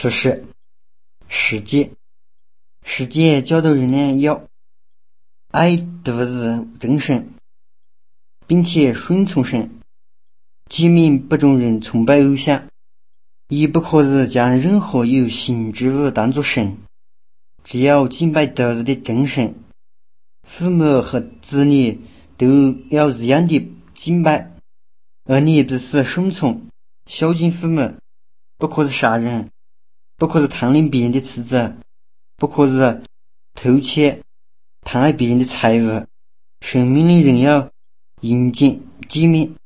此时世界教导人呢要爱独自真神，并且顺从神，诫命不准人崇拜偶像，也不可以将任何有形之物当作神，只要敬拜独自的真神。父母和子女都要一样的敬拜，儿女必须顺从孝敬父母，不可以杀人，不可以贪恋别人的妻子，不可以偷窃贪爱别人的财物。神命令人要严谨诫命，